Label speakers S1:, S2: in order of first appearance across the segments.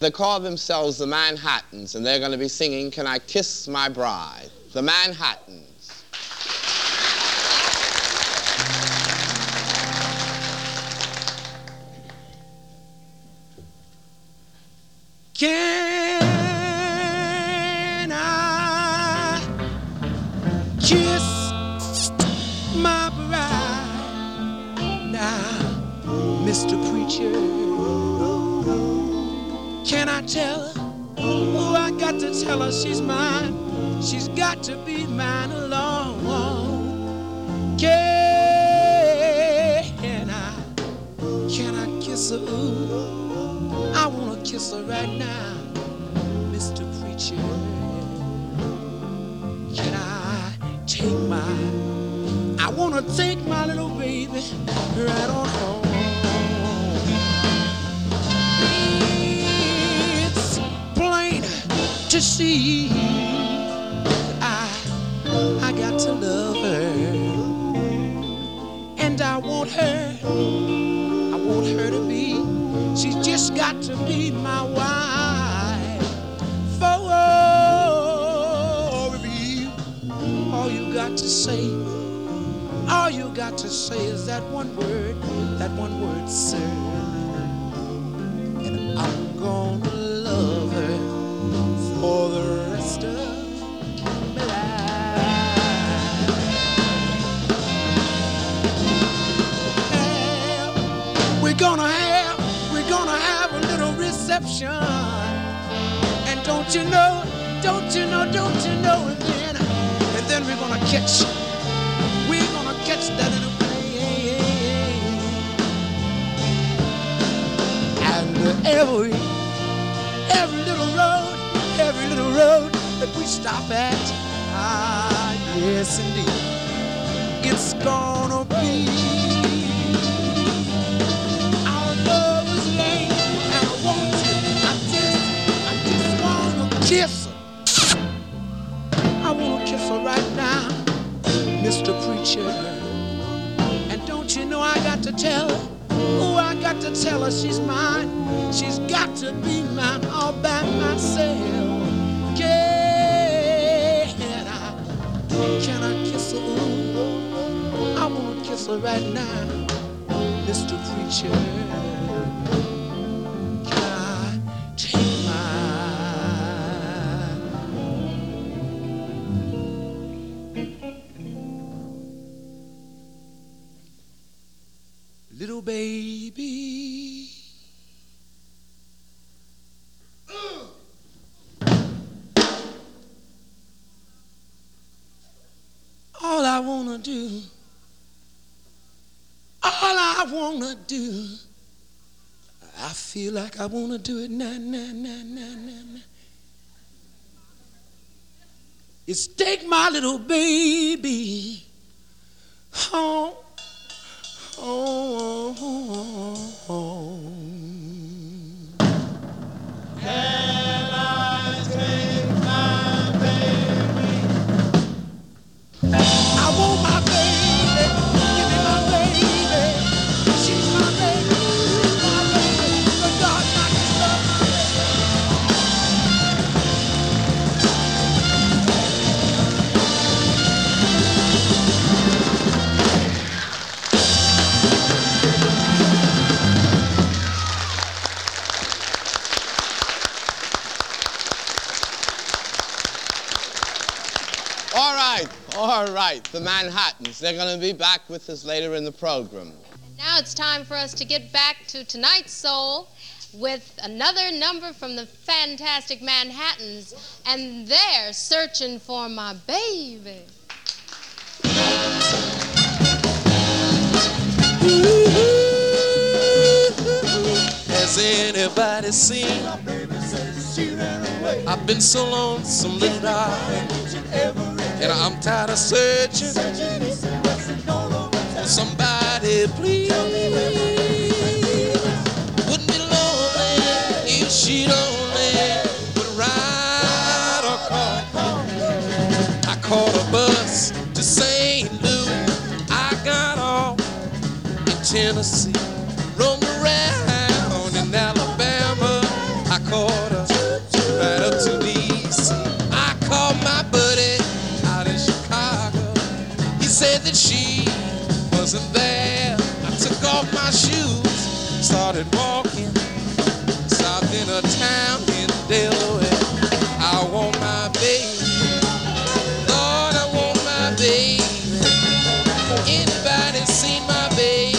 S1: They call themselves the Manhattans, and they're going to be singing Can I Kiss My Bride? The Manhattans.
S2: Can I kiss my bride now, Mr. Preacher? Can I tell her? Oh, I got to tell her she's mine. She's got to be mine alone. Can I kiss her? Ooh, I wanna kiss her right now, Mr. Preacher. Can I wanna take my little baby right on home. It's plain to see I got to love her, and I want her to be, she's just got to be my wife. For you, all you got to say is that one word, sir. And I'm gonna love her for the rest of my life. We're gonna have a little reception. And don't you know, and then we're gonna catch that little plane. And every little road that we stop at, yes indeed, it's gonna be our lover's lane. And I want you, I just wanna kiss her. I wanna kiss her right now, Mr. Preacher. And don't you know I got to tell her, oh, I got to tell her she's mine. She's got to be mine all by myself. Can I kiss her? Ooh, I wanna kiss her right now, Mr. Preacher. Can I take little baby? All I wanna do, I feel like I wanna do it now. Is take my little baby home. Can I take my baby? I want my baby, give me my baby. She's my baby, but God not his love.
S1: All right, the Manhattans. They're going to be back with us later in the program.
S3: And now it's time for us to get back to tonight's soul with another number from the fantastic Manhattans, and they're Searching for My Baby.
S2: Has anybody seen my baby says she ran away? I've been so lonesome, little darling, and I'm tired of searching for somebody, please. Wouldn't be lonely if she'd only would ride or call. I caught a bus to St. Louis. I got off in Tennessee, roamed around in Alabama. I quarters, right up to D.C. I called my buddy out in Chicago. He said that she wasn't there. I took off my shoes, started walking, stopped in a town in Delaware. I want my baby, Lord, I want my baby. Anybody seen my baby?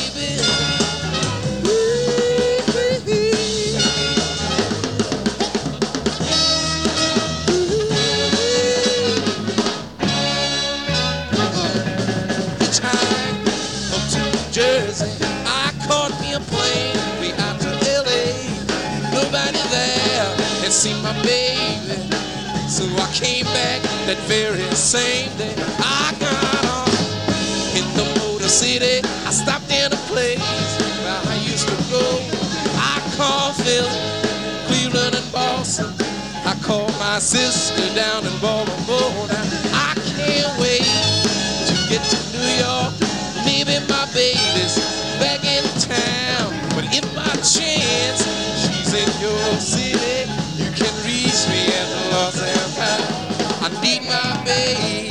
S2: Jersey, I caught me a plane way out to L.A. Nobody there had seen my baby, so I came back that very same day. I got off in the Motor City. I stopped in a place where I used to go. I called Philly, Cleveland, and Boston. I called my sister down in Baltimore. Now I can't wait to get to New York. Maybe my baby's back in town, but if by chance she's in your city, you can reach me at Los Angeles. I need my baby,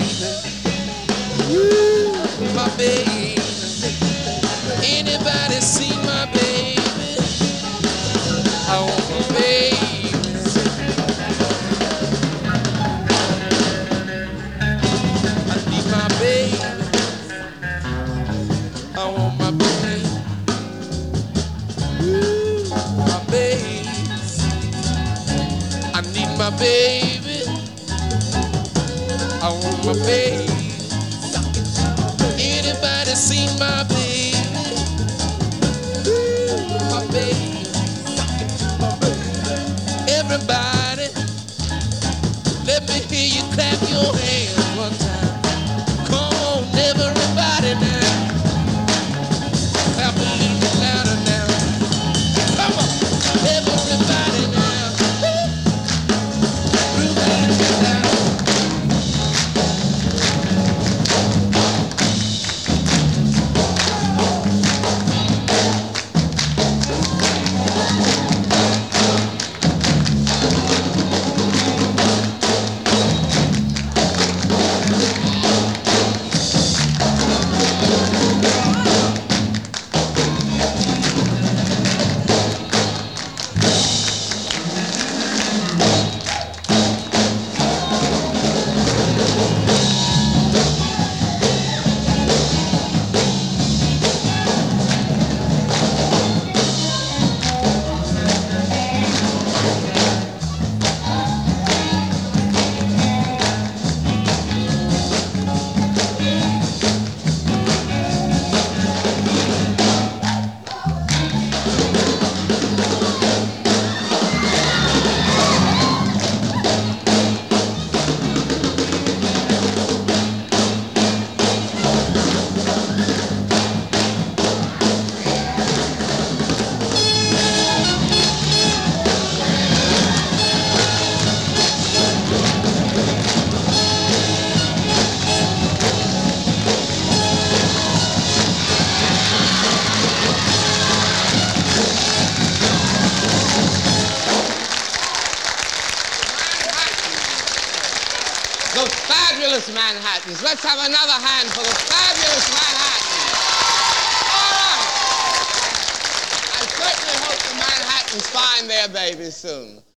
S2: my baby. Anybody see my baby? I want my baby. I need my baby. I want my baby, my baby. I need my baby. I want my baby. Anybody seen my baby? My baby. Everybody, let me hear you clap your hands one time. Come on, everybody now. Clap a little bit louder now. Come on, everybody now. Groove a little bit louder.
S1: The fabulous Manhattans. Let's have another hand for the fabulous Manhattans. All right. I certainly hope the Manhattans find their baby soon.